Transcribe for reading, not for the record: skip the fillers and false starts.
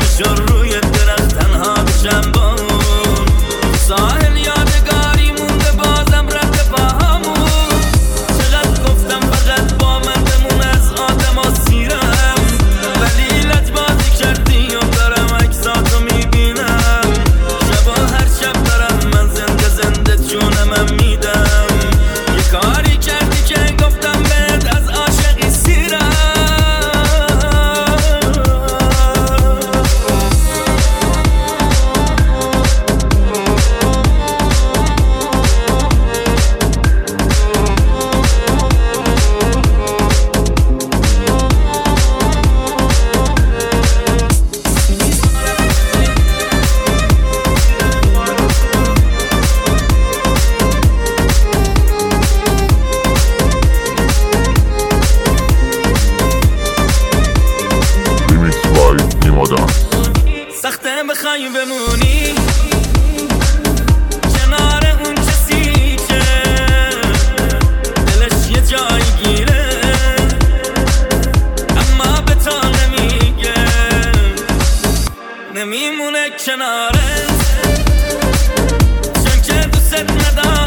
نشون روی درخت تنها بشم با اون ساحل یادگاری مونده بازم رد پاهامون چقدر گفتم فقط با من بمون از آدم ها سیرم ولی لجبازی کردی و دارم عکساتو میبینم شبا هر شب دارم من زنده جونم میدم یه کاری کردی که گفتم بهت از عاشقی سیرم سخته بخوای بمونی کنار اون کسی که دلش یه جایی گیره اما به تا نمیگه نمیمونه کنارت چون که دوست نداره